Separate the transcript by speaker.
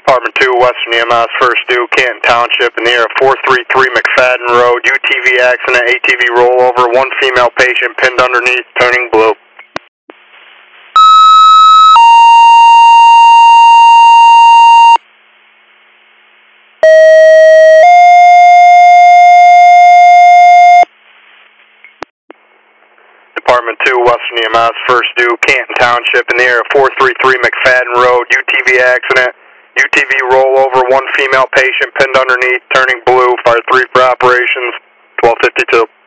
Speaker 1: Department 2, Western EMS, first due, Canton Township, in the air of 433 McFadden Road, UTV accident, ATV rollover, one female patient pinned underneath, turning blue. Department 2, Western EMS, first due, Canton Township, in the air of 433 McFadden Road, UTV accident, UTV rollover, one female patient pinned underneath, turning blue, fire 3 for operations, 1252.